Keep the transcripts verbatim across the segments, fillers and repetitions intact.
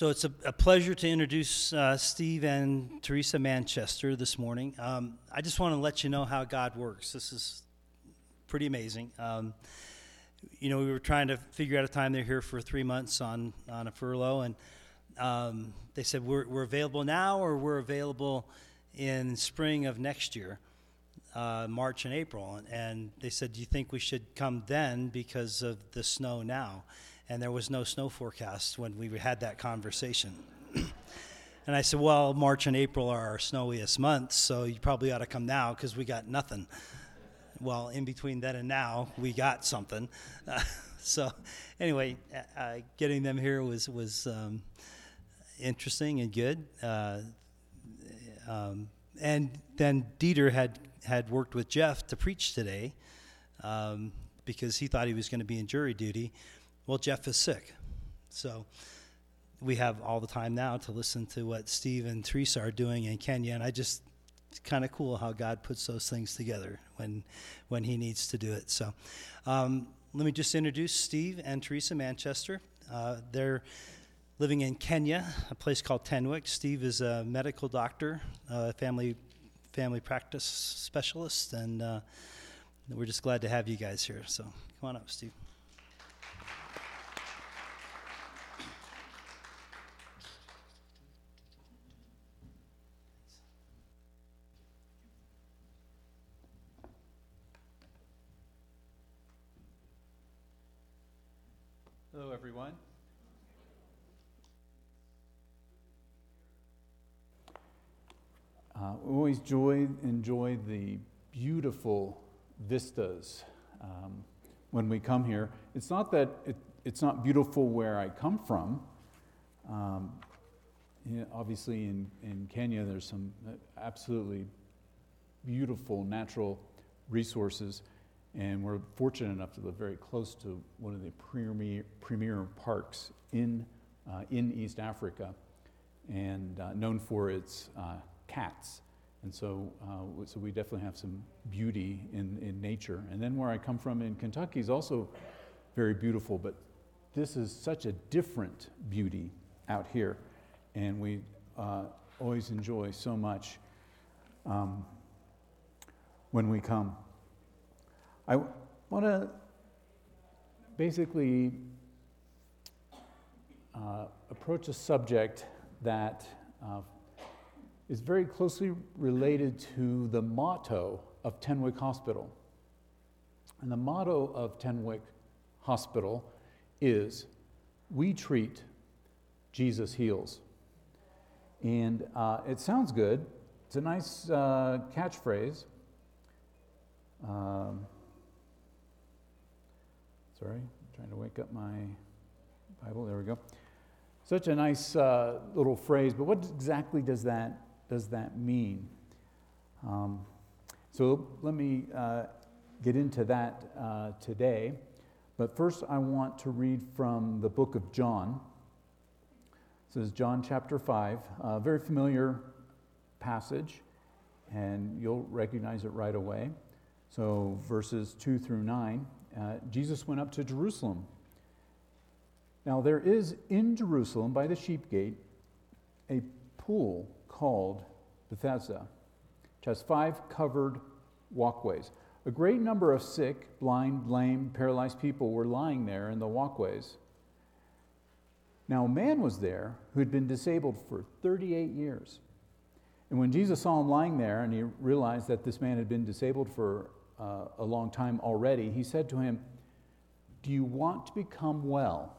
So it's a, a pleasure to introduce uh, Steve and Teresa Manchester this morning. Um, I just want to let you know how God works. This is pretty amazing. Um, you know, we were trying to figure out a time. They're here for three months on, on a furlough, and um, they said, we're, we're available now or we're available in spring of next year, uh, March and April. And, and they said, do you think we should come then because of the snow now? And there was no snow forecast when we had that conversation. And I said, well, March and April are our snowiest months, so you probably ought to come now because we got nothing. Well, in between then and now, we got something. Uh, so anyway, uh, getting them here was, was um, interesting and good. Uh, um, and then Dieter had, had worked with Jeff to preach today um, because he thought he was going to be in jury duty. Well, Jeff is sick, so we have all the time now to listen to what Steve and Teresa are doing in Kenya, and I just, it's kind of cool how God puts those things together when when he needs to do it. So um, let me just introduce Steve and Teresa Manchester. Uh, they're living in Kenya, a place called Tenwek. Steve is a medical doctor, a family, family practice specialist, and uh, we're just glad to have you guys here. So come on up, Steve. Hello, everyone. Uh, we always enjoy, enjoy the beautiful vistas um, when we come here. It's not that it, it's not beautiful where I come from. Um, you know, obviously, in, in Kenya, there's some absolutely beautiful natural resources. And we're fortunate enough to live very close to one of the premier, premier parks in uh, in East Africa, and uh, known for its uh, cats. And so, uh, so we definitely have some beauty in, in nature. And then where I come from in Kentucky is also very beautiful, but this is such a different beauty out here, and we uh, always enjoy so much um, when we come. I want to basically uh, approach a subject that uh, is very closely related to the motto of Tenwek Hospital. And the motto of Tenwek Hospital is, "We treat, Jesus heals." And uh, it sounds good. It's a nice uh, catchphrase. Um, Sorry, I'm trying to wake up my Bible. There we go. Such a nice uh, little phrase, but what exactly does that does that mean? Um, so let me uh, get into that uh, today. But first, I want to read from the book of John. This is John chapter five, a very familiar passage, and you'll recognize it right away. So verses two through nine. Uh, Jesus went up to Jerusalem. Now there is in Jerusalem by the sheep gate a pool called Bethesda, which has five covered walkways. A great number of sick, blind, lame, paralyzed people were lying there in the walkways. Now a man was there who had been disabled for thirty-eight years. And when Jesus saw him lying there and he realized that this man had been disabled for Uh, a long time already, he said to him, "Do you want to become well?"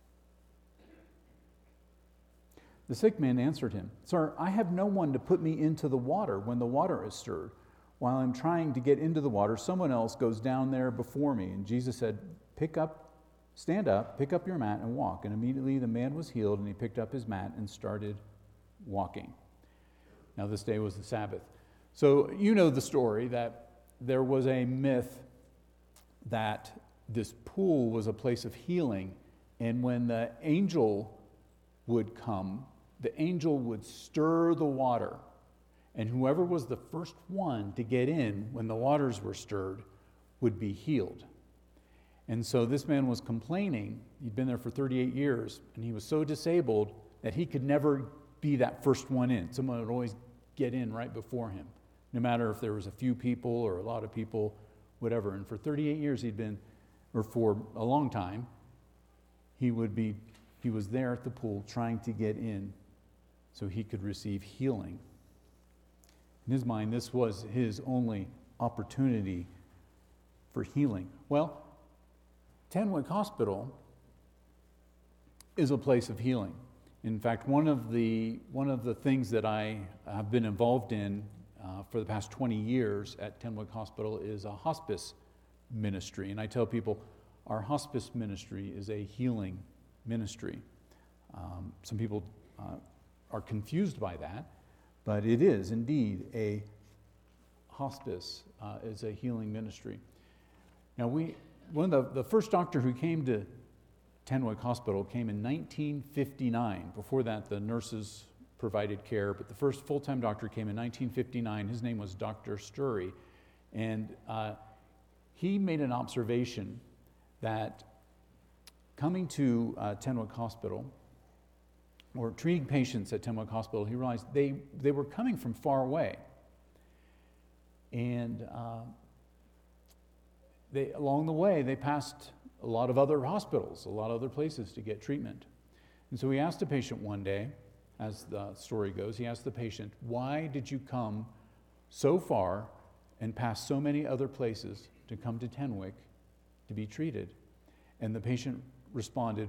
The sick man answered him, "Sir, I have no one to put me into the water when the water is stirred. While I'm trying to get into the water, someone else goes down there before me." And Jesus said, "Pick up, stand up, pick up your mat and walk." And immediately the man was healed, and he picked up his mat and started walking. Now this day was the Sabbath. So you know the story that there was a myth that this pool was a place of healing, and when the angel would come, the angel would stir the water, and whoever was the first one to get in when the waters were stirred would be healed. And so this man was complaining. He'd been there for thirty-eight years, and he was so disabled that he could never be that first one in. Someone would always get in right before him, no matter if there was a few people or a lot of people, whatever. And for thirty-eight years he'd been, or for a long time, he would be, he was there at the pool trying to get in so he could receive healing. In his mind, this was his only opportunity for healing. Well, Tenwek Hospital is a place of healing. In fact, one of the one of the things that I have been involved in uh, for the past twenty years at Tenwek Hospital is a hospice ministry. And I tell people our hospice ministry is a healing ministry. Um, some people uh, are confused by that, but it is indeed a hospice uh, is a healing ministry. Now, we one of the, the first doctor who came to Tenwek Hospital came in nineteen fifty-nine. Before that, the nurses provided care, but the first full-time doctor came in nineteen fifty-nine. His name was Doctor Sturry, and uh, he made an observation that coming to uh, Tenwek Hospital, or treating patients at Tenwek Hospital, he realized they, they were coming from far away. And uh, they, along the way, they passed a lot of other hospitals, a lot of other places to get treatment. And so he asked the patient one day, as the story goes, he asked the patient, why did you come so far and pass so many other places to come to Tenwek to be treated? And the patient responded,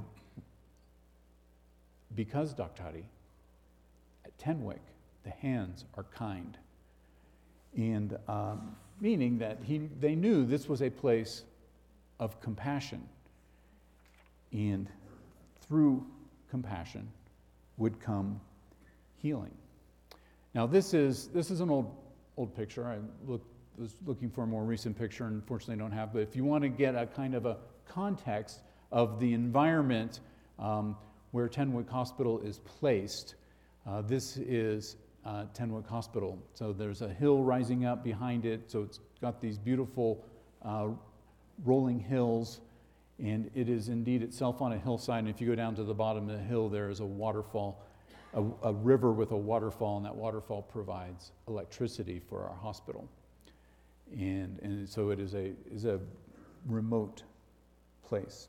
because, Doctor Hadi, at Tenwek, the hands are kind. And um, meaning that he, they knew this was a place of compassion. And through compassion would come healing. Now this is this is an old old picture. I look, was looking for a more recent picture, and unfortunately don't have, but if you want to get a kind of a context of the environment um, where Tenwek Hospital is placed, uh, this is uh, Tenwek Hospital. So there's a hill rising up behind it, so it's got these beautiful uh, rolling hills, and it is indeed itself on a hillside. And if you go down to the bottom of the hill, there is a waterfall, a, a river with a waterfall, and that waterfall provides electricity for our hospital. And and so it is a is a remote place.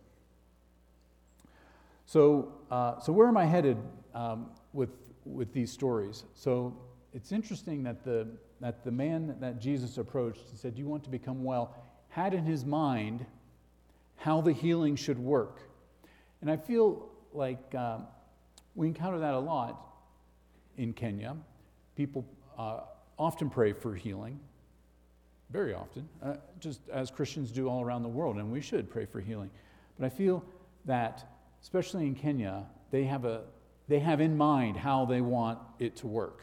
So uh, so where am I headed um, with with these stories? So it's interesting that the that the man that Jesus approached and said, "Do you want to become well?" had in his mind how the healing should work. And I feel like uh, we encounter that a lot in Kenya. People uh, often pray for healing, very often, uh, just as Christians do all around the world, and we should pray for healing. But I feel that, especially in Kenya, they have a they have in mind how they want it to work.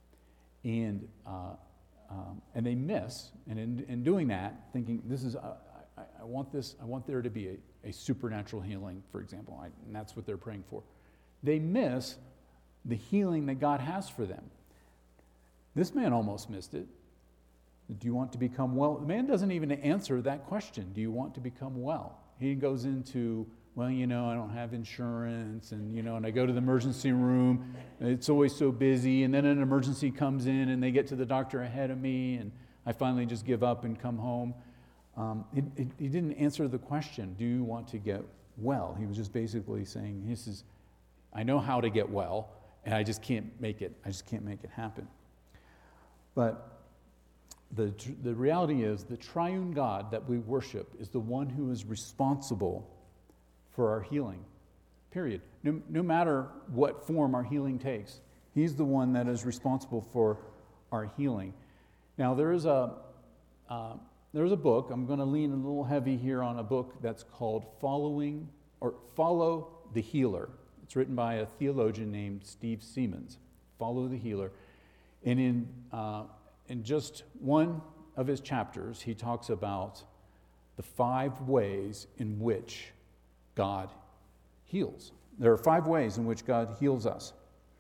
And uh, Um, and they miss, and in, in doing that, thinking this is, uh, I, I want this, I want there to be a, a supernatural healing, for example, I, and that's what they're praying for. They miss the healing that God has for them. This man almost missed it. Do you want to become well? The man doesn't even answer that question. Do you want to become well? He goes into, well, you know, I don't have insurance, and, you know, and I go to the emergency room, and it's always so busy, and then an emergency comes in, and they get to the doctor ahead of me, and I finally just give up and come home. Um, it, it, he didn't answer the question, do you want to get well? He was just basically saying, this is, I know how to get well, and I just can't make it, I just can't make it happen. But the, the reality is, the triune God that we worship is the one who is responsible for our healing, period. No, no matter what form our healing takes, he's the one that is responsible for our healing. Now, there is a uh, there's a book. I'm going to lean a little heavy here on a book that's called Following or Follow the Healer. It's written by a theologian named Steve Siemens. Follow the Healer, and in uh, in just one of his chapters, he talks about the five ways in which God heals. There are five ways in which God heals us.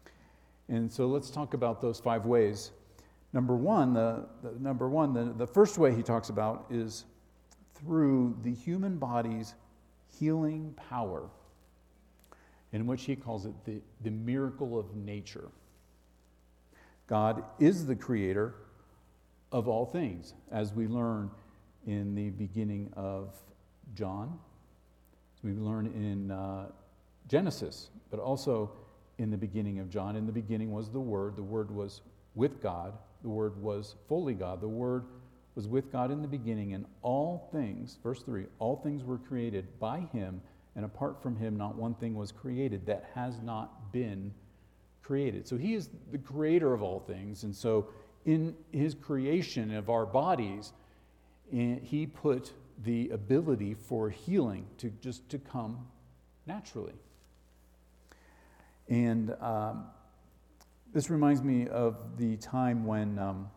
And so let's talk about those five ways. Number one, the, the number one, the, the first way he talks about is through the human body's healing power. in which he calls it the, the miracle of nature. God is the creator of all things, as we learn in the beginning of John, as we learn in uh, Genesis, but also in the beginning of John. In the beginning was the Word. The Word was with God. The Word was fully God. The Word was with God in the beginning, and all things, verse three, all things were created by him, and apart from him not one thing was created that has not been created. So he is the creator of all things, and so in his creation of our bodies, he put the ability for healing to just to come naturally. And um, this reminds me of the time when um,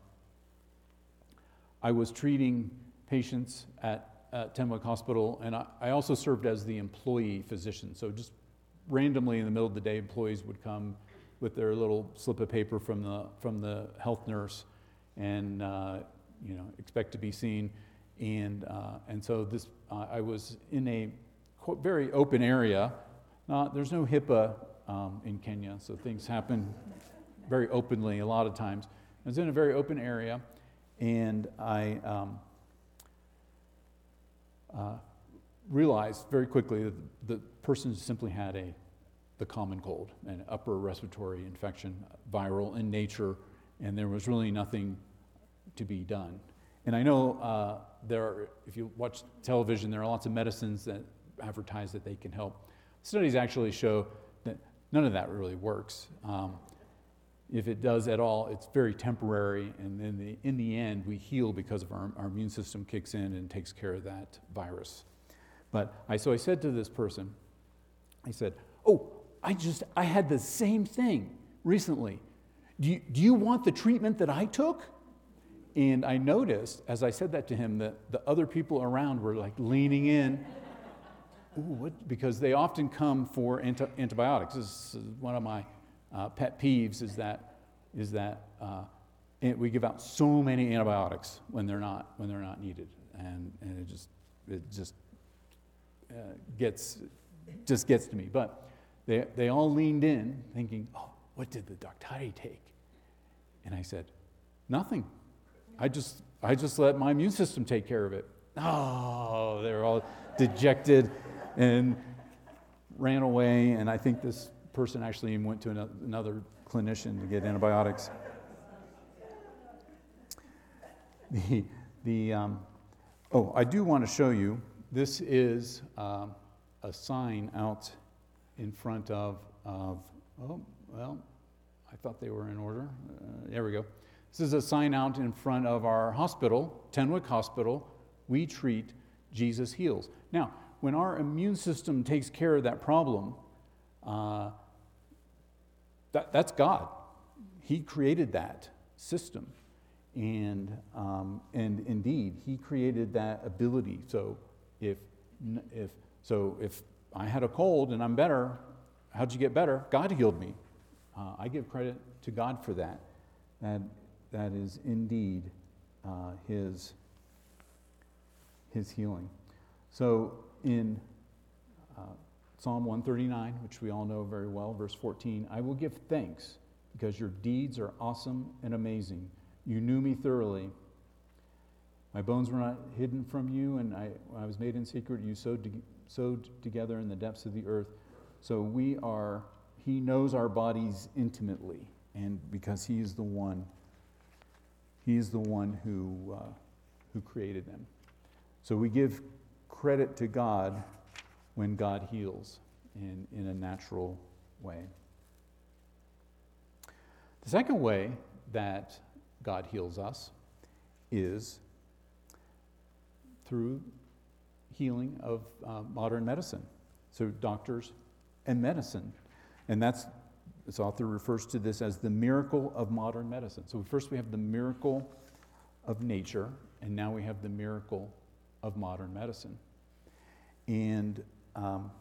I was treating patients at, at Tenwick Hospital, and I, I also served as the employee physician. So just randomly in the middle of the day, employees would come with their little slip of paper from the from the health nurse, and uh, you know expect to be seen. And uh, and so this uh, I was in a very open area. Not there's no HIPAA um, in Kenya, so things happen very openly a lot of times. I was in a very open area, and I um, uh, realized very quickly that the person simply had a the common cold, an upper respiratory infection, viral in nature, and there was really nothing to be done. And I know uh, there are, if you watch television, there are lots of medicines that advertise that they can help. Studies actually show that none of that really works. Um, if it does at all, it's very temporary, and then the, in the end, we heal because of our, our immune system kicks in and takes care of that virus. But I, so I said to this person, I said, oh, I just, I had the same thing recently. Do you, do you want the treatment that I took? And I noticed, as I said that to him, that the other people around were like leaning in. Ooh, what? Because they often come for anti- antibiotics. This is one of my uh, pet peeves is that, is that uh, we give out so many antibiotics when they're not, when they're not needed. And, and it just, it just uh, gets, just gets to me. But They, they all leaned in thinking, oh, what did the Daktari take? And I said, nothing. I just I just let my immune system take care of it. Oh, they're all dejected and ran away. And I think this person actually even went to another clinician to get antibiotics. The, the um, oh, I do want to show you, this is um, a sign out in front of, of, oh, well, I thought they were in order. Uh, there we go. This is a sign out in front of our hospital, Tenwick Hospital. We treat, Jesus heals. Now, when our immune system takes care of that problem, uh, that, that's God. He created that system. And, um, and indeed, he created that ability. So if, if, so if I had a cold and I'm better. How'd you get better? God healed me. Uh, I give credit to God for that. That, that is indeed uh, his, his healing. So in uh, Psalm one thirty-nine, which we all know very well, verse fourteen, I will give thanks because your deeds are awesome and amazing. You knew me thoroughly. My bones were not hidden from you, and I, when I was made in secret, you sewed together. Sewed together in the depths of the earth. So we are, he knows our bodies intimately, and because he is the one, he is the one who, uh, who created them. So we give credit to God when God heals in, in a natural way. The second way that God heals us is through healing of uh, modern medicine. So doctors and medicine. And that's, this author refers to this as the miracle of modern medicine. So first we have the miracle of nature, and now we have the miracle of modern medicine. And um,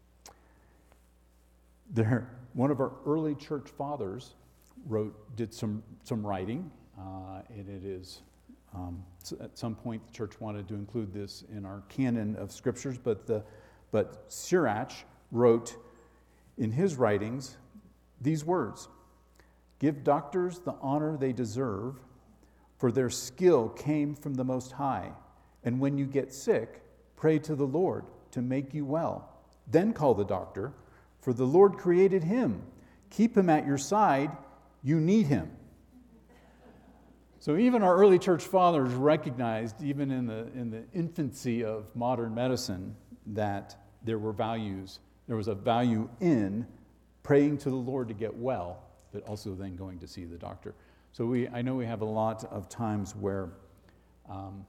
there, one of our early church fathers wrote, did some, some writing, uh, and it is Um, so at some point, the church wanted to include this in our canon of scriptures, but the but Sirach wrote in his writings these words: "Give doctors the honor they deserve, for their skill came from the Most High. And when you get sick, pray to the Lord to make you well. Then call the doctor, for the Lord created him. Keep him at your side. You need him." So even our early church fathers recognized, even in the in the infancy of modern medicine, that there were values. There was a value in praying to the Lord to get well, but also then going to see the doctor. So we, I know we have a lot of times where, um,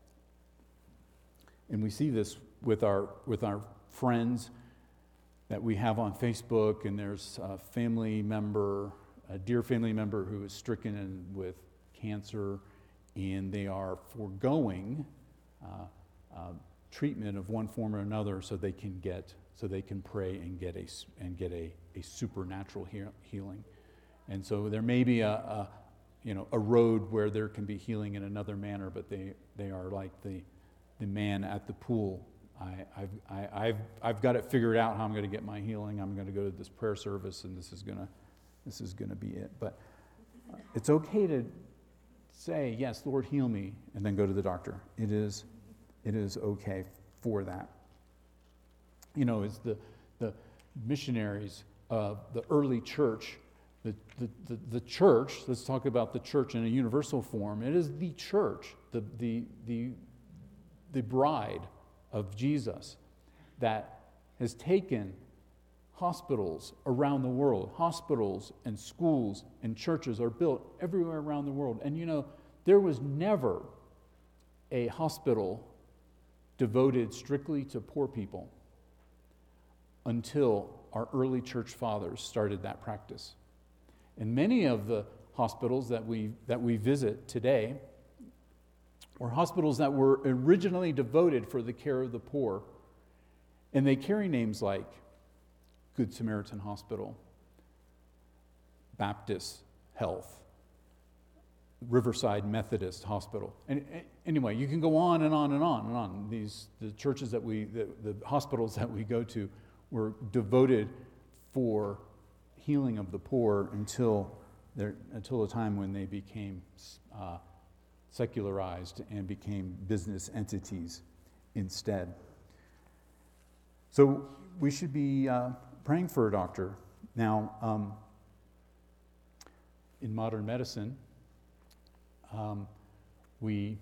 and we see this with our with our friends that we have on Facebook, and there's a family member, a dear family member who is stricken in, with cancer, and they are foregoing uh, uh, treatment of one form or another so they can get, so they can pray and get a and get a, a supernatural he- healing. And so there may be a, a you know a road where there can be healing in another manner, but they, they are like the the man at the pool. I, I've I, I've I've got it figured out how I'm going to get my healing. I'm going to go to this prayer service, and this is gonna this is going to be it. But it's okay to say, "Yes, Lord, heal me," and then go to the doctor. It is it is okay for that. You know, as the the missionaries of the early church, the the, the the church. Let's talk about the church in a universal form. It is the church, the the the the bride of Jesus, that has taken hospitals around the world. Hospitals and schools and churches are built everywhere around the world. And you know, there was never a hospital devoted strictly to poor people until our early church fathers started that practice. And many of the hospitals that we that we visit today or hospitals that were originally devoted for the care of the poor, and they carry names like Good Samaritan Hospital, Baptist Health, Riverside Methodist Hospital. And anyway, you can go on and on and on and on. These the churches that we, the, the hospitals that we go to, were devoted for healing of the poor until there until the time when they became Uh, secularized and became business entities instead. So we should be uh, praying for a doctor. Now, um, in modern medicine, um, we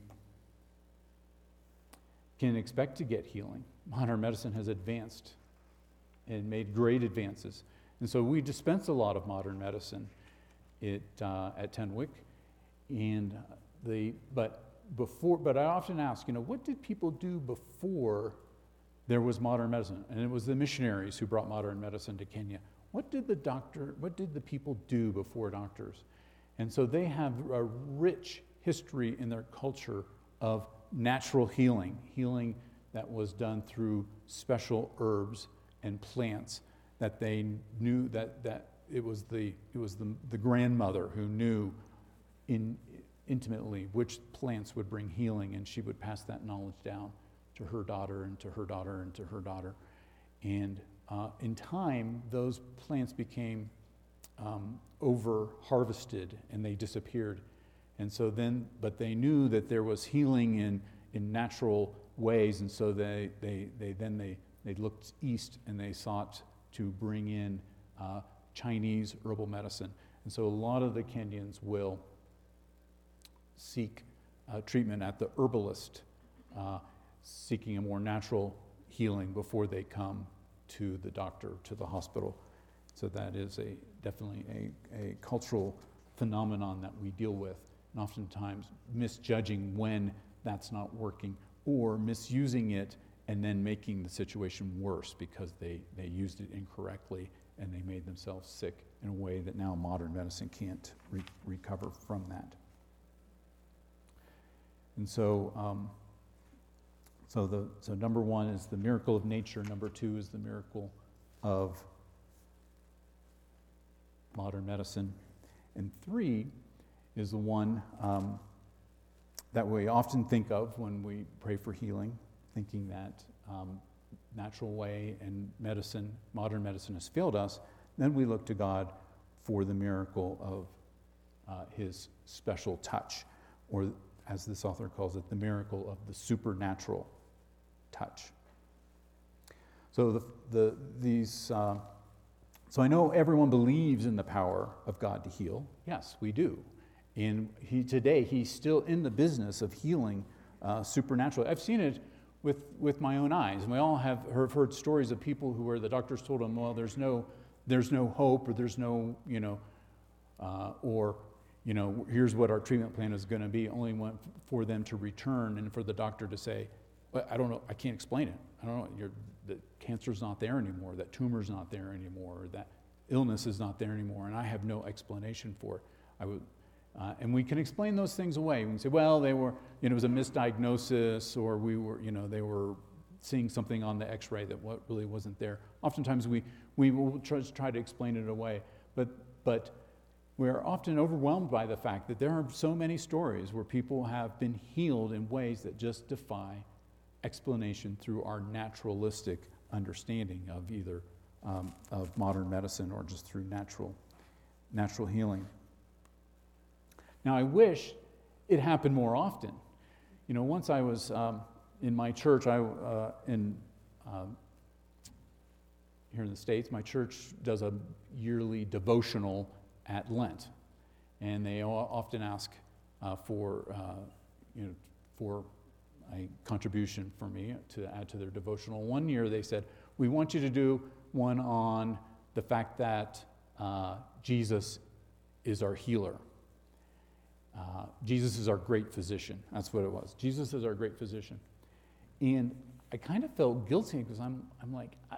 can expect to get healing. Modern medicine has advanced and made great advances. And so we dispense a lot of modern medicine it, uh, at Tenwick. And The, but before, but I often ask, you know, what did people do before there was modern medicine? And it was the missionaries who brought modern medicine to Kenya. What did the doctor, what did the people do before doctors? And so they have a rich history in their culture of natural healing, healing that was done through special herbs and plants that they knew that that it was the it was the the grandmother who knew in. intimately which plants would bring healing, and she would pass that knowledge down to her daughter and to her daughter and to her daughter. And uh, in time, those plants became um, over-harvested and they disappeared. And so then, but they knew that there was healing in, in natural ways, and so they, they, they then they, they looked east and they sought to bring in uh, Chinese herbal medicine. And so a lot of the Kenyans will seek uh, treatment at the herbalist, uh, seeking a more natural healing before they come to the doctor, to the hospital. So that is a definitely a, a cultural phenomenon that we deal with, and oftentimes misjudging when that's not working, or misusing it and then making the situation worse because they, they used it incorrectly and they made themselves sick in a way that now modern medicine can't re- recover from that. And so, um, so the so number one is the miracle of nature. Number two is the miracle of modern medicine, and three is the one um, that we often think of when we pray for healing, thinking that um, natural way and medicine, modern medicine, has failed us. then we look to God for the miracle of uh, his special touch, or as this author calls it, the miracle of the supernatural touch. So the, the these uh, so I know everyone believes in the power of God to heal. Yes, we do. And he today he's still in the business of healing uh, supernaturally. I've seen it with with my own eyes, and we all have heard, heard stories of people who where the doctors told them, well, there's no there's no hope, or there's no you know, uh, or you know, here's what our treatment plan is going to be. Only want for them to return and for the doctor to say, well, I don't know, I can't explain it. I don't know. You're, the cancer's not there anymore. That tumor's not there anymore. Or that illness is not there anymore, and I have no explanation for it. I would. Uh, and we can explain those things away. We can say, well, they were, you know, it was a misdiagnosis, or we were, you know, they were seeing something on the x-ray that what really wasn't there. Oftentimes we, we will try, try to explain it away, but, but we're often overwhelmed by the fact that there are so many stories where people have been healed in ways that just defy explanation through our naturalistic understanding of either um, of modern medicine or just through natural, natural healing. Now, I wish it happened more often. You know, once I was um, in my church, I uh, in um, here in the States, my church does a yearly devotional at Lent, and they often ask uh, for uh, you know for a contribution for me to add to their devotional. One year, they said, "We want you to do one on the fact that uh, Jesus is our healer." Uh, Jesus is our great physician. That's what it was. Jesus is our great physician. And I kind of felt guilty because I'm I'm like, I,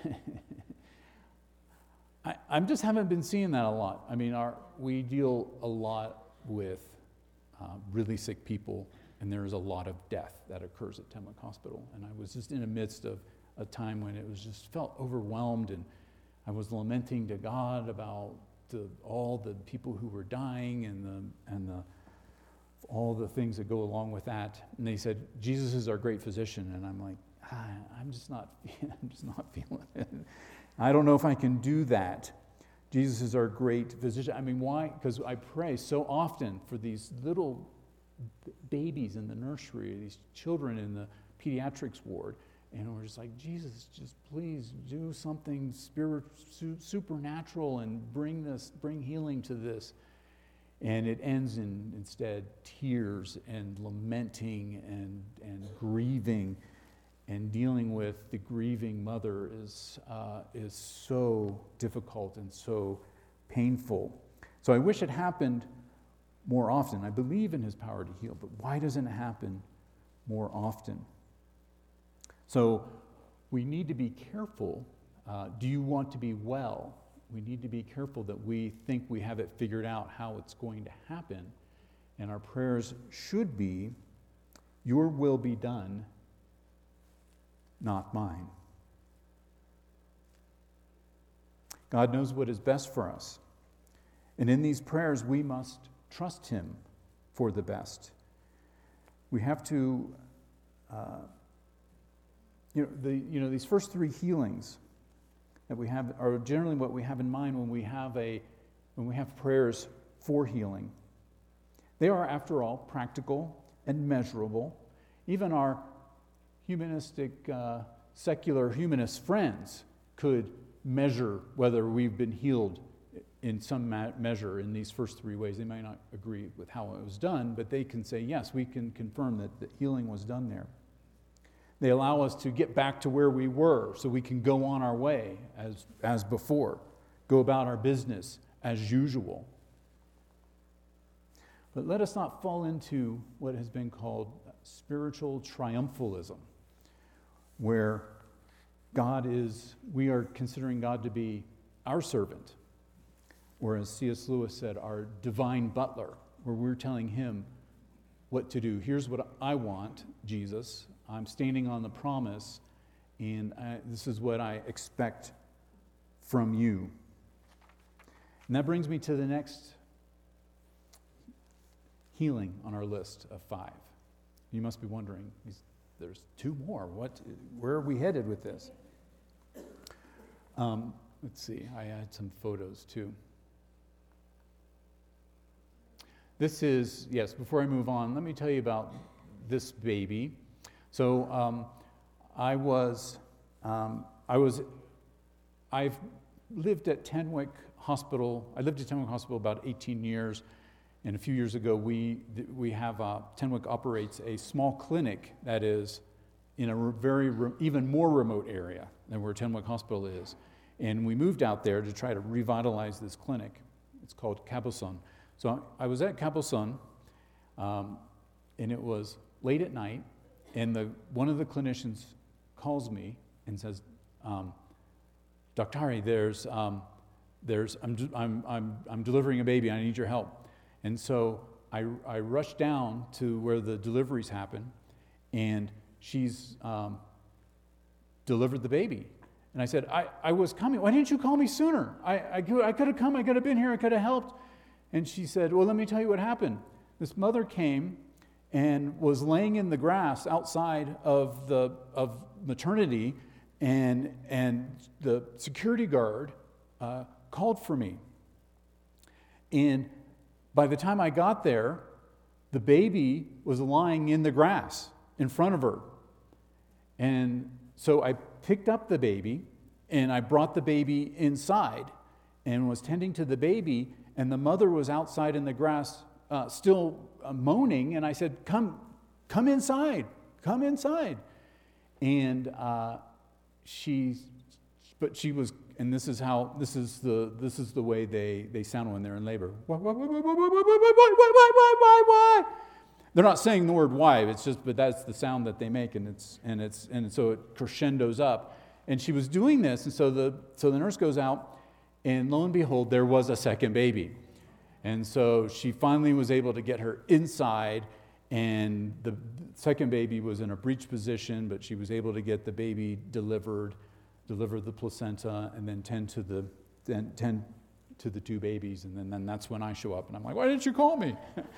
I I'm just haven't been seeing that a lot. I mean, our we deal a lot with uh, really sick people, and there is a lot of death that occurs at Tenwick Hospital. And I was just in the midst of a time when it was just felt overwhelmed, and I was lamenting to God about the, all the people who were dying and the and the all the things that go along with that. And they said, Jesus is our great physician, and I'm like, ah, I'm just not I'm just not feeling it. I don't know if I can do that. Jesus is our great physician. I mean, why? Because I pray so often for these little b- babies in the nursery, these children in the pediatrics ward. And we're just like, Jesus, just please do something spirit, su- supernatural and bring this, bring healing to this. And it ends in instead tears and lamenting and and grieving, and dealing with the grieving mother is uh, is so difficult and so painful. So I wish it happened more often. I believe in his power to heal, but why doesn't it happen more often? So we need to be careful. Uh, do you want to be well? We need to be careful that we think we have it figured out how it's going to happen. And our prayers should be, your will be done, not mine. God knows what is best for us. And in these prayers, we must trust him for the best. We have to... Uh, You know, the, you know, these first three healings that we have are generally what we have in mind when we have a when we have prayers for healing. They are, after all, practical and measurable. Even our humanistic, uh, secular humanist friends could measure whether we've been healed in some ma- measure in these first three ways. They might not agree with how it was done, but they can say, yes, we can confirm that the healing was done there. They allow us to get back to where we were so we can go on our way as, as before, go about our business as usual. But let us not fall into what has been called spiritual triumphalism, where God is, we are considering God to be our servant, or as C S Lewis said, our divine butler, where we're telling him what to do. Here's what I want, Jesus. I'm standing on the promise, and I, this is what I expect from you. And that brings me to the next healing on our list of five. You must be wondering, there's two more. What? Where are we headed with this? Um, let's see, I had some photos too. This is, yes, before I move on, let me tell you about this baby. So um, I was, um, I was, I've lived at Tenwick Hospital. I lived at Tenwick Hospital about eighteen years, and a few years ago we we have uh, Tenwick operates a small clinic that is in a very re- even more remote area than where Tenwick Hospital is, and we moved out there to try to revitalize this clinic. It's called Caboson. So I was at Caboson, um, and it was late at night, and the one of the clinicians calls me and says, um, "Doctor Hari, there's um, there's I'm, I'm I'm I'm delivering a baby. I need your help." And so I I rushed down to where the deliveries happen, and she's um, delivered the baby. And I said, I, I was coming. Why didn't you call me sooner? I I could I could have come. I could have been here. I could have helped. And she said, well, let me tell you what happened. This mother came and was laying in the grass outside of the of maternity, and and the security guard uh, called for me. And by the time I got there, the baby was lying in the grass in front of her. And so I picked up the baby, and I brought the baby inside and was tending to the baby, and the mother was outside in the grass uh, still uh, moaning, and I said, come, come inside, come inside. And uh, she, but she was, and this is how, this is the, this is the way they, they sound when they're in labor. Why, why, why, why, why, why, why, why, why, why, why, why? They're not saying the word why, it's just, but that's the sound that they make, and it's, and it's, and so it crescendos up. And she was doing this, and so the, so the nurse goes out, and lo and behold, there was a second baby. And so she finally was able to get her inside, and the second baby was in a breech position, but she was able to get the baby delivered, deliver the placenta, and then tend to the then tend to the two babies. And then, then that's when I show up, and I'm like, why didn't you call me?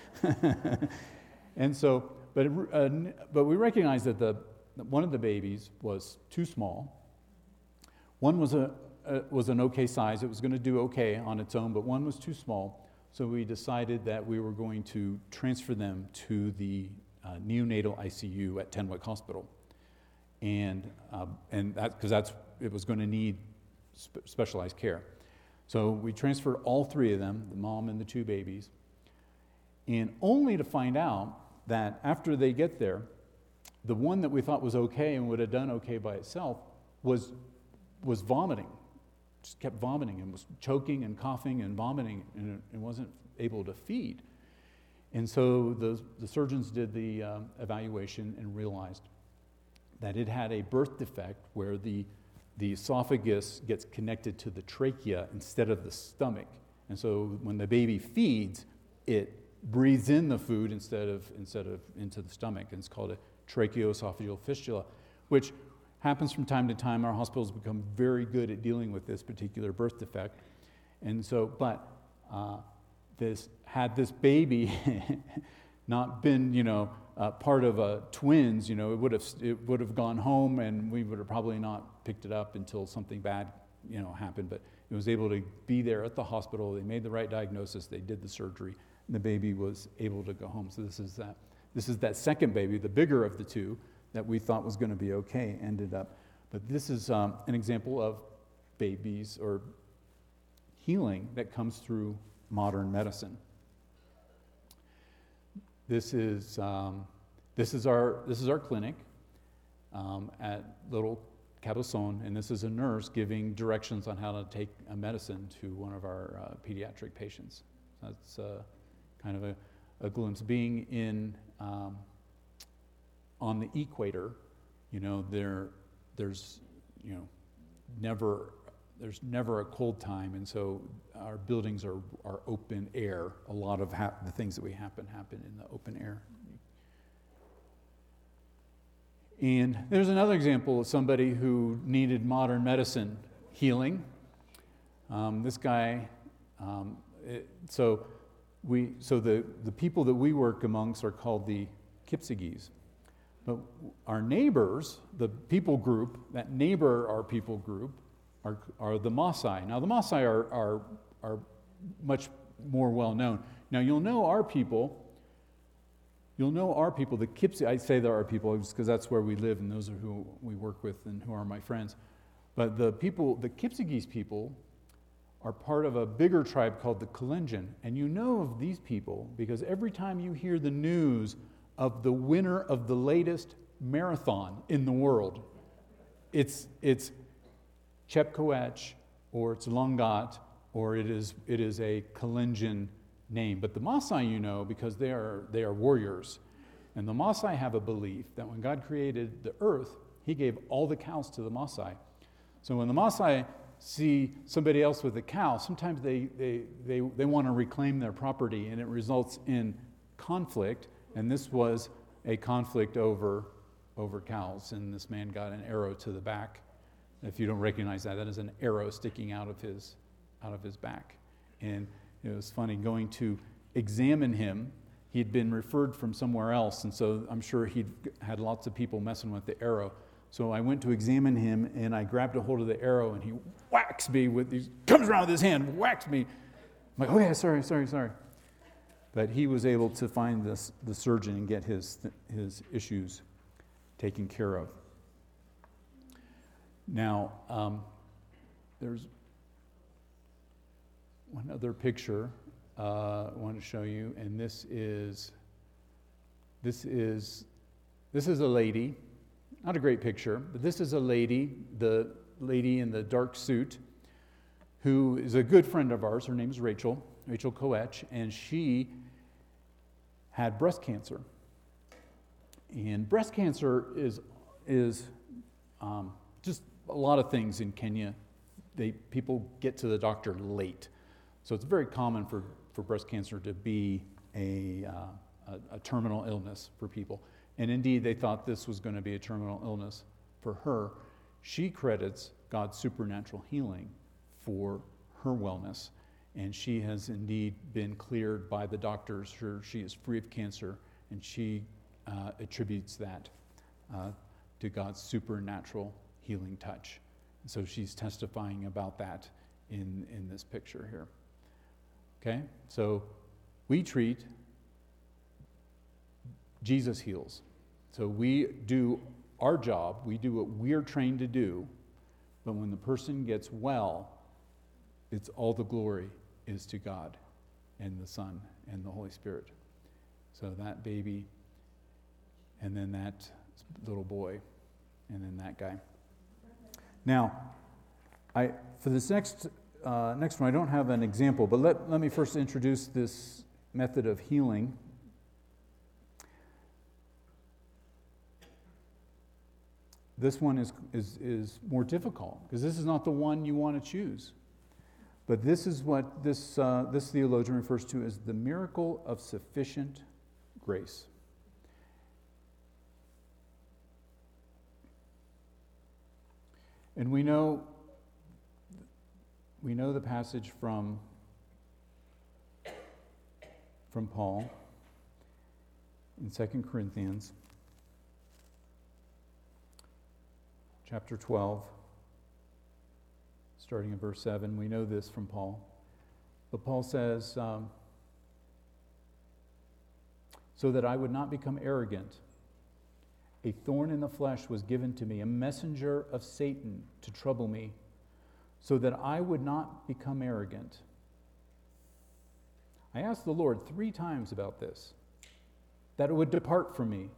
And so, but uh, but we recognized that the one of the babies was too small. One was a uh, was an okay size. It was going to do okay on its own, but one was too small. So we decided that we were going to transfer them to the uh, neonatal I C U at Tenwick Hospital, and uh, and that because that's it was going to need spe- specialized care. So we transferred all three of them, the mom and the two babies, and only to find out that after they get there, the one that we thought was okay and would have done okay by itself was was vomiting. Just kept vomiting and was choking and coughing and vomiting, and it wasn't able to feed. And so the, the surgeons did the um, evaluation and realized that it had a birth defect where the, the esophagus gets connected to the trachea instead of the stomach. And so when the baby feeds, it breathes in the food instead of, instead of into the stomach. And it's called a tracheoesophageal fistula, which happens from time to time. Our hospitals become very good at dealing with this particular birth defect. And so, but uh, this had this baby not been, you know, uh, part of a twins, you know, it would have it would have gone home, and we would have probably not picked it up until something bad, you know, happened. But it was able to be there at the hospital. They made the right diagnosis. They did the surgery, and the baby was able to go home. So this is that. This is that second baby, the bigger of the two, that we thought was going to be okay, ended up. But this is um, an example of babies or healing that comes through modern medicine. This is um, this is our this is our clinic um, at Little Caboson, and this is a nurse giving directions on how to take a medicine to one of our uh, pediatric patients. That's uh, kind of a, a glimpse. Being in um, on the equator, you know, there, there's, you know, never, there's never a cold time, and so our buildings are, are open air. A lot of ha- the things that we happen happen in the open air. And there's another example of somebody who needed modern medicine healing. Um, this guy, um, it, so we, so the, the people that we work amongst are called the Kipsigis. But our neighbors, the people group, that neighbor our people group, are, are the Maasai. Now, the Maasai are, are, are much more well known. Now, you'll know our people, you'll know our people, the Kipsi, I say there are people because that's where we live and those are who we work with and who are my friends. But the people, the Kipsigis people, are part of a bigger tribe called the Kalenjin. And you know of these people because every time you hear the news of the winner of the latest marathon in the world, it's it's Chepkoech or it's Longat or it is it is a Kalenjin name. But the Maasai you know because they are they are warriors. And the Maasai have a belief that when God created the earth, he gave all the cows to the Maasai. So when the Maasai see somebody else with a cow, sometimes they, they, they, they want to reclaim their property, and it results in conflict, and this was a conflict over, over cows, and this man got an arrow to the back. If you don't recognize that, that is an arrow sticking out of his, out of his back. And it was funny, going to examine him, he'd been referred from somewhere else, and so I'm sure he'd had lots of people messing with the arrow. So I went to examine him, and I grabbed a hold of the arrow, and he whacks me with, he comes around with his hand, whacks me. I'm like, oh yeah, sorry, sorry, sorry. But he was able to find this, the surgeon and get his, his issues taken care of. Now, um, there's one other picture uh, I want to show you, and this is, this is, this is a lady. Not a great picture, but this is a lady, the lady in the dark suit, who is a good friend of ours. Her name is Rachel, Rachel Koech, and she had breast cancer. And breast cancer is, is um, just a lot of things in Kenya. They, people get to the doctor late. So it's very common for, for breast cancer to be a, uh, a, a terminal illness for people. And indeed, they thought this was going to be a terminal illness for her. She credits God's supernatural healing for her wellness. And she has indeed been cleared by the doctors. Her, she is free of cancer, and she uh, attributes that uh, to God's supernatural healing touch. And so she's testifying about that in, in this picture here. Okay? So we treat, Jesus heals. So we do our job, we do what we're trained to do, but when the person gets well, it's all the glory is to God and the Son and the Holy Spirit. So that baby, and then that little boy, and then that guy. Now, I for this next uh, next one, I don't have an example, but let, let me first introduce this method of healing. This one is, is, is more difficult because this is not the one you want to choose. But this is what this, uh, this theologian refers to as the miracle of sufficient grace. And we know, we know the passage from, from Paul in Second Corinthians. Chapter twelve, starting in verse seven. We know this from Paul. But Paul says, um, so that I would not become arrogant, a thorn in the flesh was given to me, a messenger of Satan to trouble me, so that I would not become arrogant. I asked the Lord three times about this, that it would depart from me.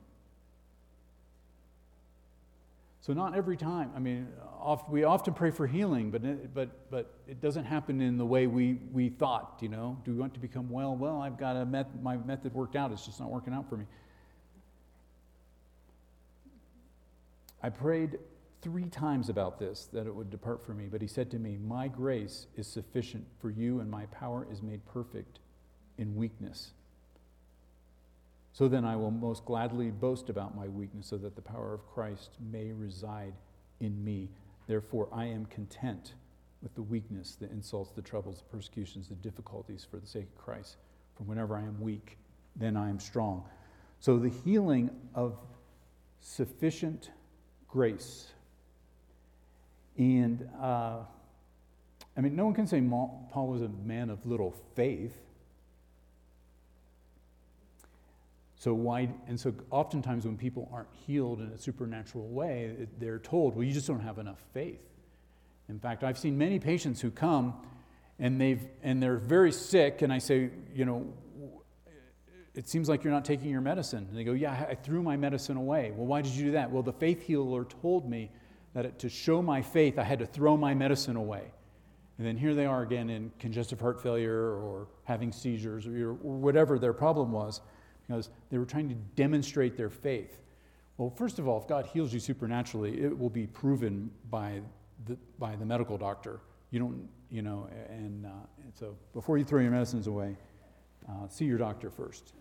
So not every time. I mean, oft, we often pray for healing, but it, but but it doesn't happen in the way we, we thought. You know, do we want to become well? Well, I've got a met, my method worked out. It's just not working out for me. I prayed three times about this, that it would depart from me. But he said to me, "My grace is sufficient for you, and my power is made perfect in weakness. So then I will most gladly boast about my weakness, so that the power of Christ may reside in me. Therefore I am content with the weakness, the insults, the troubles, the persecutions, the difficulties for the sake of Christ. For whenever I am weak, then I am strong." So the healing of sufficient grace And, uh, I mean, no one can say Paul was a man of little faith. So why, and so oftentimes when people aren't healed in a supernatural way, they're told, well, you just don't have enough faith. In fact, I've seen many patients who come and they've, and they're very sick, and I say, you know, it seems like you're not taking your medicine. And they go, yeah, I threw my medicine away. Well, why did you do that? Well, the faith healer told me that it, to show my faith, I had to throw my medicine away. And then here they are again in congestive heart failure or having seizures or, or whatever their problem was, because they were trying to demonstrate their faith. Well, first of all, if God heals you supernaturally, it will be proven by the, by the medical doctor. You don't, you know, and, uh, and so before you throw your medicines away, uh, see your doctor first.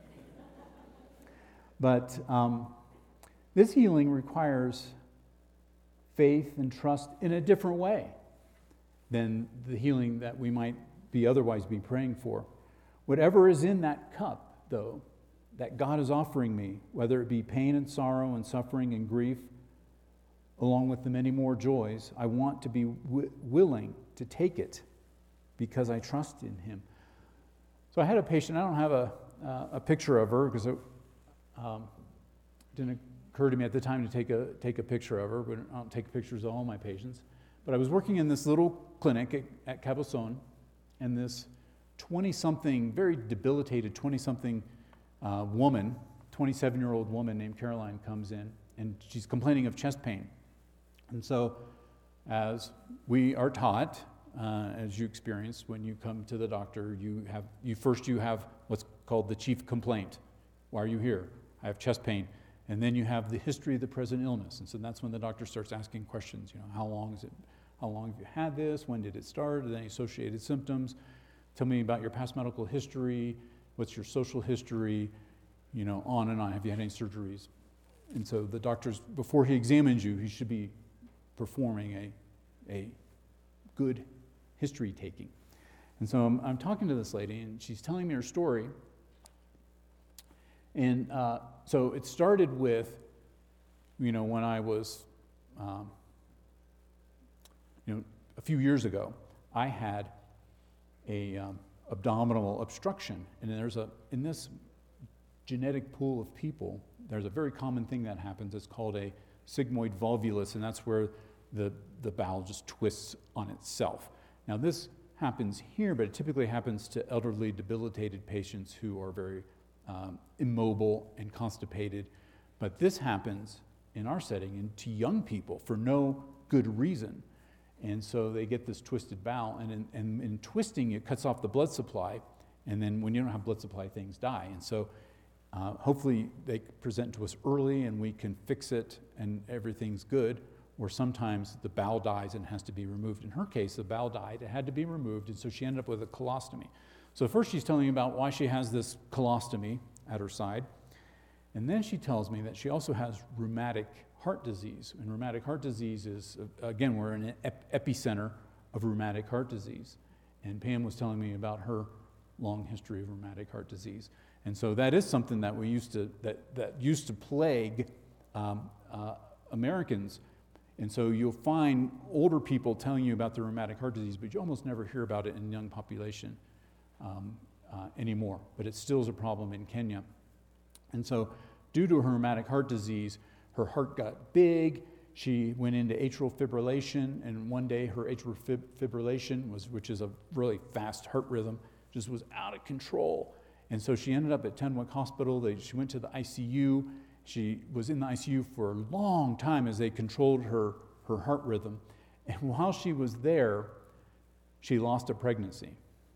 But um, this healing requires faith and trust in a different way than the healing that we might be otherwise be praying for. Whatever is in that cup, though, that God is offering me, whether it be pain and sorrow and suffering and grief, along with the many more joys, I want to be w- willing to take it because I trust in Him. So I had a patient, I don't have a, uh, a picture of her because it um, didn't occur to me at the time to take a, take a picture of her, but I don't take pictures of all my patients. But I was working in this little clinic at, at Cabazon, and this twenty-something, very debilitated twenty-something uh, woman, twenty-seven-year-old woman named Caroline comes in, and she's complaining of chest pain. And so, as we are taught, uh, as you experience when you come to the doctor, you have you first you have what's called the chief complaint. Why are you here? I have chest pain. And then you have the history of the present illness. And so that's when the doctor starts asking questions. You know, how long is it? How long have you had this? When did it start? Are there any associated symptoms? Tell me about your past medical history. What's your social history? You know, on and on. Have you had any surgeries? And so the doctor's, before he examines you, he should be performing a, a good history taking. And so I'm, I'm talking to this lady, and she's telling me her story. And uh, so it started with, you know, when I was, um, you know, a few years ago, I had a um, abdominal obstruction, and there's a in this genetic pool of people, there's a very common thing that happens. It's called a sigmoid volvulus, and that's where the the bowel just twists on itself. Now this happens here, but it typically happens to elderly, debilitated patients who are very Um, immobile and constipated. But this happens in our setting and to young people for no good reason. And so they get this twisted bowel, and in, and in twisting it cuts off the blood supply, and then when you don't have blood supply, things die. And so uh, hopefully they present to us early and we can fix it and everything's good, or sometimes the bowel dies and has to be removed. In her case, the bowel died, it had to be removed, and so she ended up with a colostomy. So first she's telling me about why she has this colostomy at her side. And then she tells me that she also has rheumatic heart disease. And rheumatic heart disease is, again, we're in an ep- epicenter of rheumatic heart disease. And Pam was telling me about her long history of rheumatic heart disease. And so that is something that we used to, that, that used to plague um, uh, Americans. And so you'll find older people telling you about the rheumatic heart disease, but you almost never hear about it in the young population. Um, uh, anymore, but it still is a problem in Kenya. And so due to her rheumatic heart disease, her heart got big, she went into atrial fibrillation, and one day her atrial fib- fibrillation, was, which is a really fast heart rhythm, just was out of control. And so she ended up at Tenwick Hospital. They, she went to the I C U. She was in the I C U for a long time as they controlled her, her heart rhythm. And while she was there, she lost a pregnancy.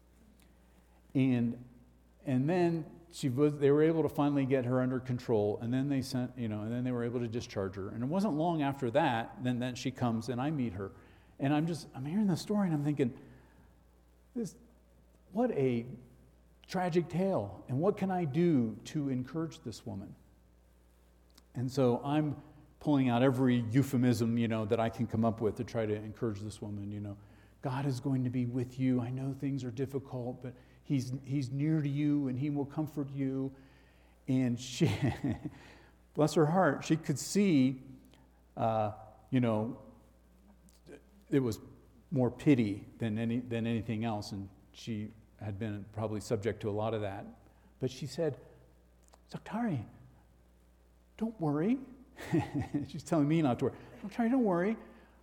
And and then she was. They were able to finally get her under control, and then they sent, you know, and then they were able to discharge her. And it wasn't long after that, then then she comes and I meet her, and I'm just I'm hearing the story and I'm thinking, this, what a tragic tale, and what can I do to encourage this woman? And so I'm pulling out every euphemism, you know, that I can come up with to try to encourage this woman. You know, God is going to be with you. I know things are difficult, but He's he's near to you, and He will comfort you. And she, bless her heart, she could see, uh, you know, it was more pity than any than anything else, and she had been probably subject to a lot of that. But she said, Zakhtari, don't worry. She's telling me not to worry. Zakhtari, don't worry.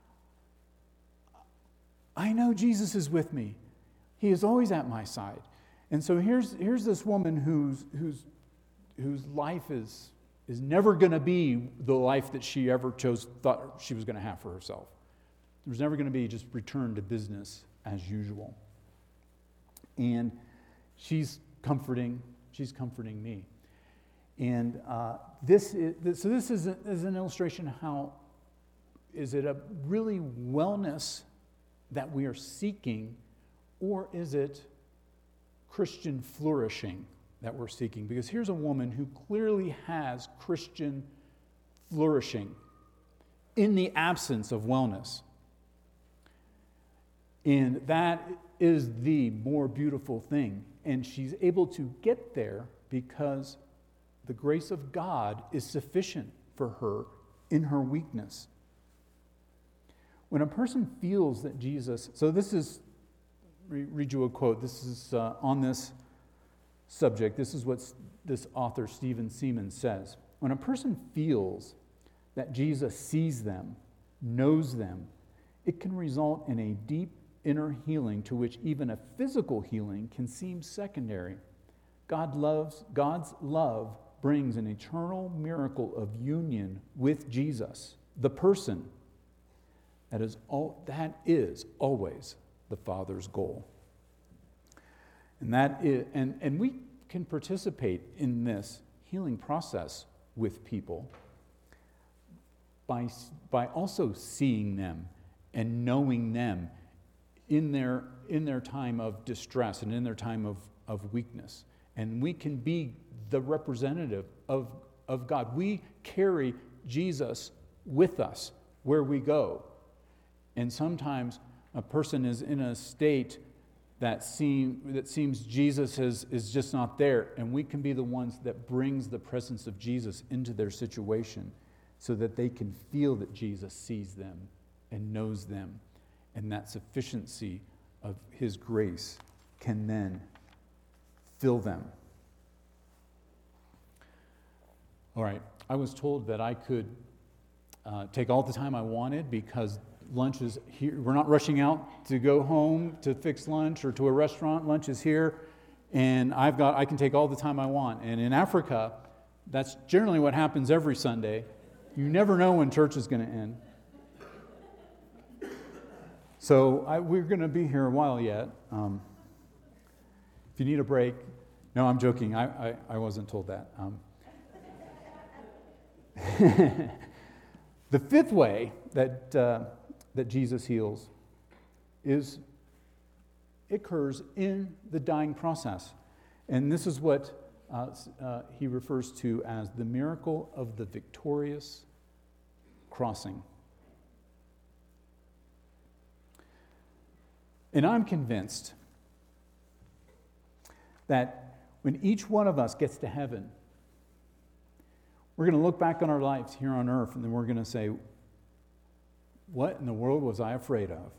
I know Jesus is with me. He is always at my side. And so here's here's this woman whose whose whose life is is never going to be the life that she ever chose, thought she was going to have for herself. There's never going to be just return to business as usual. And she's comforting, she's comforting me. And uh, this is, so this is, a, is an illustration of how, is it a really wellness that we are seeking, or is it Christian flourishing that we're seeking? Because here's a woman who clearly has Christian flourishing in the absence of wellness. And that is the more beautiful thing. And she's able to get there because the grace of God is sufficient for her in her weakness. When a person feels that Jesus, so this is, read you a quote, this is uh, on this subject, this is what this author Stephen Seaman says. When a person feels that Jesus sees them, knows them, it can result in a deep inner healing to which even a physical healing can seem secondary. God loves, God's love brings an eternal miracle of union with Jesus, the person. That is all, that is always the Father's goal. And that is, and, and we can participate in this healing process with people by, by also seeing them and knowing them in their in their time of distress and in their time of, of weakness. And we can be the representative of, of God. We carry Jesus with us where we go. And sometimes a person is in a state that seem that seems Jesus is, is just not there, and we can be the ones that brings the presence of Jesus into their situation so that they can feel that Jesus sees them and knows them. And that sufficiency of his grace can then fill them. All right, I was told that I could uh, take all the time I wanted because lunch is here. We're not rushing out to go home to fix lunch or to a restaurant. Lunch is here, and I've got I can take all the time I want. And in Africa, that's generally what happens every Sunday. You never know when church is going to end. So I, we're going to be here a while yet. Um, if you need a break, no, I'm joking. I, I, I wasn't told that. Um, the fifth way that uh, that Jesus heals is it occurs in the dying process, and this is what uh, uh, he refers to as the miracle of the victorious crossing. And I'm convinced that when each one of us gets to heaven, we're going to look back on our lives here on earth, and then we're going to say, what in the world was I afraid of?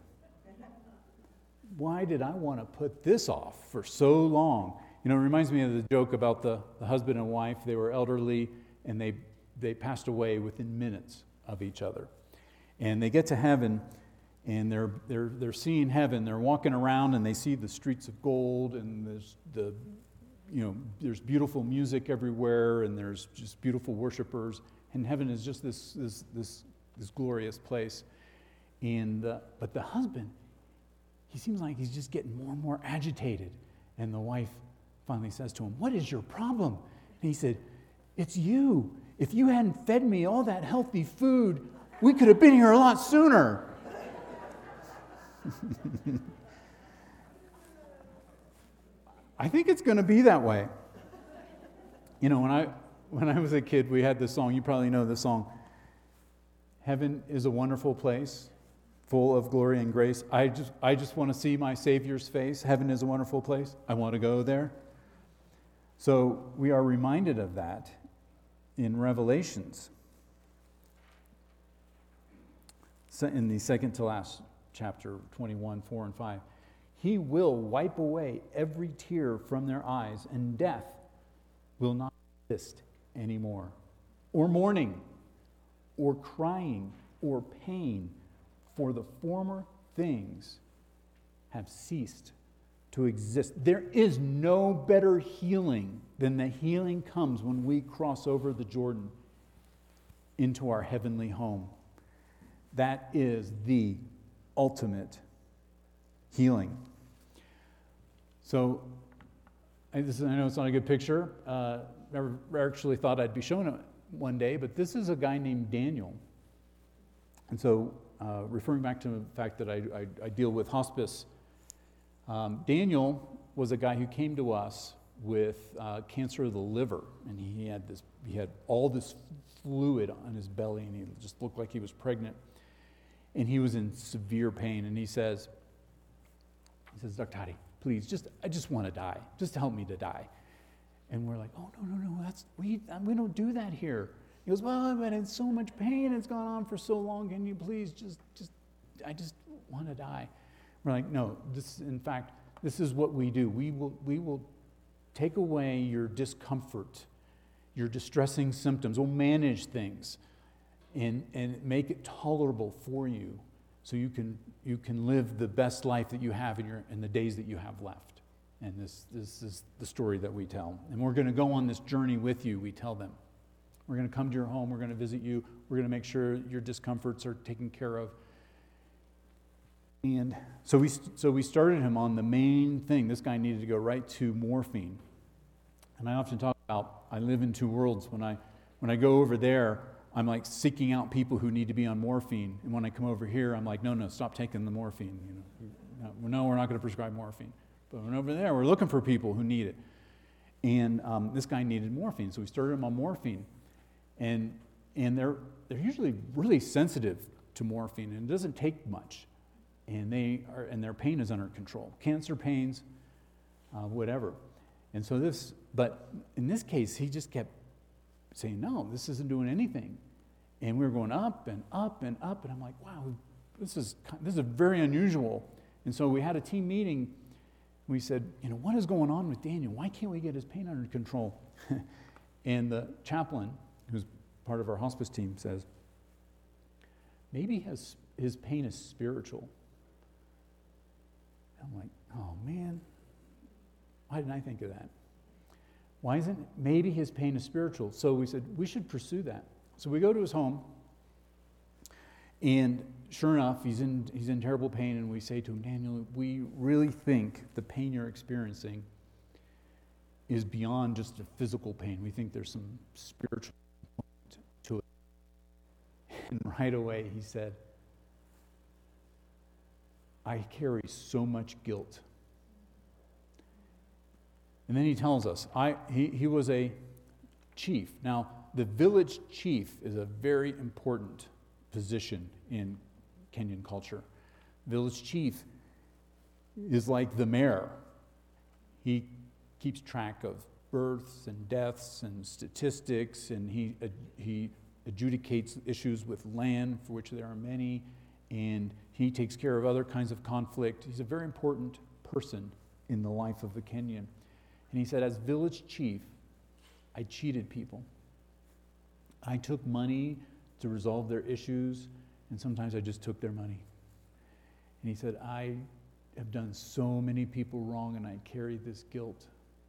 Why did I want to put this off for so long? You know, it reminds me of the joke about the, the husband and wife. They were elderly, and they, they passed away within minutes of each other. And they get to heaven, and they're they're they're seeing heaven. They're walking around, and they see the streets of gold, and there's the, you know, there's beautiful music everywhere, and there's just beautiful worshipers. And heaven is just this this this this glorious place. And uh, but the husband, he seems like he's just getting more and more agitated. And the wife finally says to him, "What is your problem?" And he said, "It's you. If you hadn't fed me all that healthy food, we could have been here a lot sooner." I think it's going to be that way. You know, when I when I was a kid, we had this song. You probably know this song. Heaven is a wonderful place, full of glory and grace. I just I just want to see my Savior's face. Heaven is a wonderful place. I want to go there. So we are reminded of that in Revelations, in the second to last chapter twenty-one, four and five. He will wipe away every tear from their eyes, and death will not exist anymore, or mourning, or crying, or pain, for the former things have ceased to exist. There is no better healing than the healing comes when we cross over the Jordan into our heavenly home. That is the ultimate healing. So, I, this is, I know it's not a good picture. Uh, never actually thought I'd be shown it one day, but this is a guy named Daniel. And so, uh, referring back to the fact that I, I, I deal with hospice, um, Daniel was a guy who came to us with uh, cancer of the liver, and he had this, he had all this fluid on his belly, and he just looked like he was pregnant, and he was in severe pain. And he says, he says, Doctor Toddy, please, just I just want to die. Just help me to die. And we're like, oh no no no, that's we we don't do that here. He goes, well, I'm in so much pain. It's gone on for so long. Can you please just just I just want to die. We're like, no. This in fact, this is what we do. We will we will take away your discomfort, your distressing symptoms. We'll manage things and and make it tolerable for you, so you can you can live the best life that you have in your in the days that you have left. And this this is the story that we tell. And we're going to go on this journey with you, we tell them. We're going to come to your home, we're going to visit you, we're going to make sure your discomforts are taken care of. And so we so we started him on the main thing. This guy needed to go right to morphine. And I often talk about I live in two worlds. When I when I go over there, I'm like seeking out people who need to be on morphine. And when I come over here, I'm like, no, no, stop taking the morphine. You know, no, we're not going to prescribe morphine. But when over there, we're looking for people who need it. And um, this guy needed morphine, so we started him on morphine. And and they're they're usually really sensitive to morphine, and it doesn't take much. And they are, and their pain is under control. Cancer pains, uh, whatever. And so this, but in this case, he just kept saying, no, this isn't doing anything. And we were going up and up and up, and I'm like, wow, this is this is very unusual. And so we had a team meeting. We said, you know, what is going on with Daniel? Why can't we get his pain under control? And the chaplain, who's part of our hospice team, says, maybe his, his pain is spiritual. And I'm like, oh man, why didn't I think of that? Why isn't it? Maybe his pain is spiritual. So we said, we should pursue that. So we go to his home, and sure enough, he's in he's in terrible pain, and we say to him, Daniel, we really think the pain you're experiencing is beyond just a physical pain. We think there's some spiritual component to it. And right away he said, I carry so much guilt. And then he tells us, I he, he was a chief. Now, the village chief is a very important position in Kenyan culture. Village chief is like the mayor. He keeps track of births and deaths and statistics, and he uh, he adjudicates issues with land, for which there are many, and he takes care of other kinds of conflict. He's a very important person in the life of the Kenyan. And he said, as village chief, I cheated people. I took money to resolve their issues, and sometimes I just took their money. And he said, I have done so many people wrong, and I carry this guilt.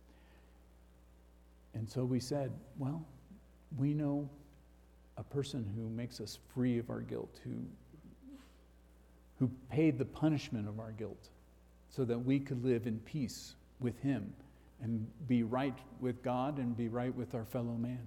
And so we said, well, we know a person who makes us free of our guilt, who, who paid the punishment of our guilt so that we could live in peace with him and be right with God and be right with our fellow man.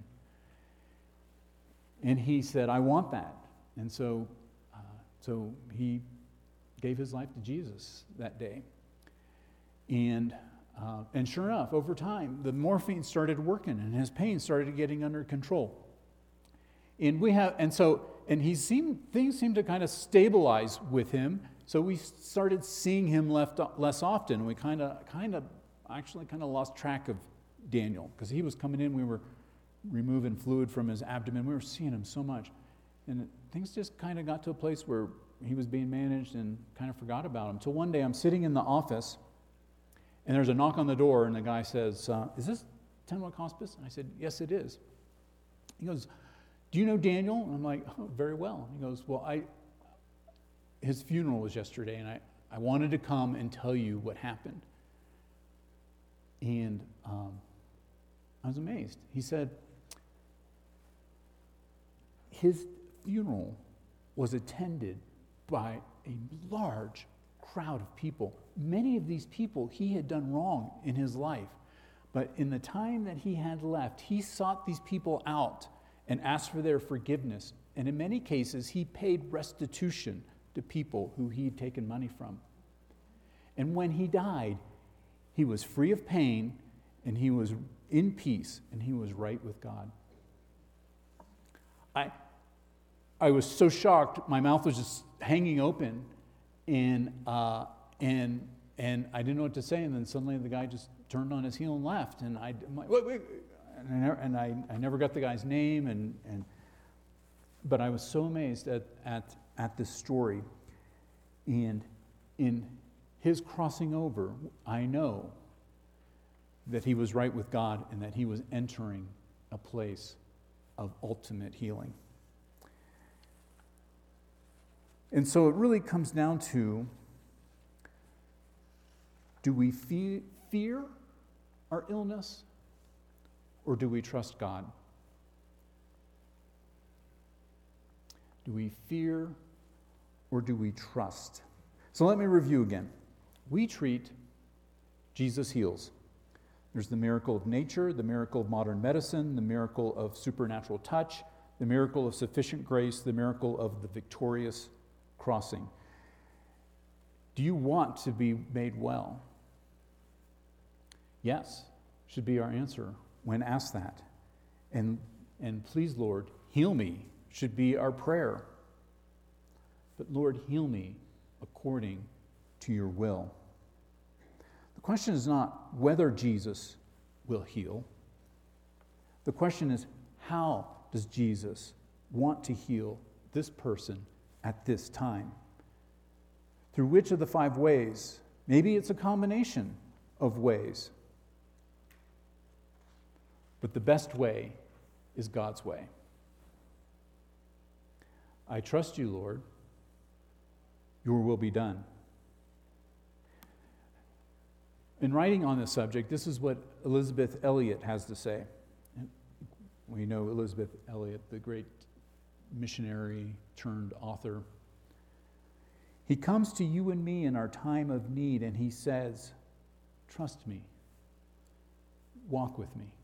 And he said, I want that. And so, uh, so he gave his life to Jesus that day. And uh, and sure enough, over time, the morphine started working, and his pain started getting under control. And we have, and so, and he seemed things seemed to kind of stabilize with him. So we started seeing him left less often. We kind of, kind of, actually, kind of lost track of Daniel because he was coming in. We were removing fluid from his abdomen. We were seeing him so much. And things just kind of got to a place where he was being managed and kind of forgot about him. Till one day I'm sitting in the office, and there's a knock on the door, and the guy says, uh, is this Tenwek Hospice? And I said, yes, it is. He goes, do you know Daniel? And I'm like, oh, very well. He goes, well, I, his funeral was yesterday, and I, I wanted to come and tell you what happened. And um, I was amazed. He said, his funeral was attended by a large crowd of people. Many of these people he had done wrong in his life. But in the time that he had left, he sought these people out and asked for their forgiveness. And in many cases, he paid restitution to people who he had taken money from. And when he died, he was free of pain, and he was in peace, and he was right with God. I, I was so shocked, my mouth was just hanging open, and uh, and and I didn't know what to say. And then suddenly the guy just turned on his heel and left. And I, I'm like, wait, wait, and I never, and I, I never got the guy's name. And and but I was so amazed at at at this story, and in his crossing over, I know that he was right with God and that he was entering a place of ultimate healing. And so it really comes down to, do we fe- fear our illness, or do we trust God? Do we fear, or do we trust? So let me review again. We treat, Jesus heals. There's the miracle of nature, the miracle of modern medicine, the miracle of supernatural touch, the miracle of sufficient grace, the miracle of the victorious crossing. Do you want to be made well? Yes, should be our answer when asked that. And, and please, Lord, heal me should be our prayer. But Lord, heal me according to your will. The question is not whether Jesus will heal. The question is, how does Jesus want to heal this person at this time? Through which of the five ways? Maybe it's a combination of ways. But the best way is God's way. I trust you, Lord. Your will be done. In writing on this subject, this is what Elisabeth Elliot has to say. We know Elisabeth Elliot, the great missionary turned author. He comes to you and me in our time of need, and he says, trust me, walk with me.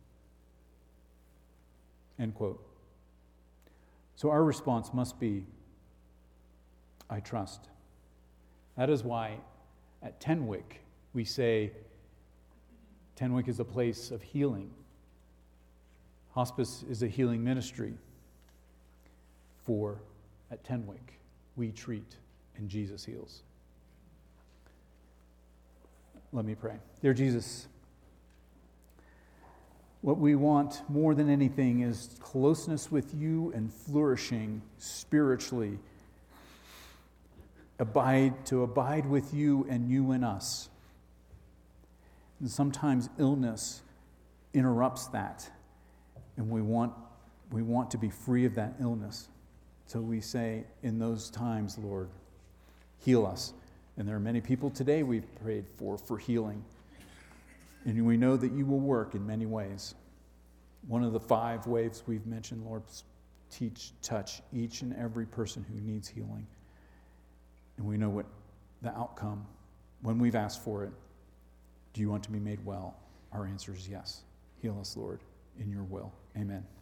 End quote. So our response must be, I trust. That is why at Tenwek we say Tenwek is a place of healing. Hospice is a healing ministry. For at Tenwek we treat and Jesus heals. Let me pray. Dear Jesus, what we want more than anything is closeness with you and flourishing spiritually. Abide, to abide with you and you in us. And sometimes illness interrupts that, and we want, we want to be free of that illness. So we say in those times, Lord, heal us. And there are many people today we've prayed for, for healing. And we know that you will work in many ways. One of the five ways we've mentioned, Lord, teach, touch each and every person who needs healing. And we know what the outcome, when we've asked for it. Do you want to be made well? Our answer is yes. Heal us, Lord, in your will. Amen.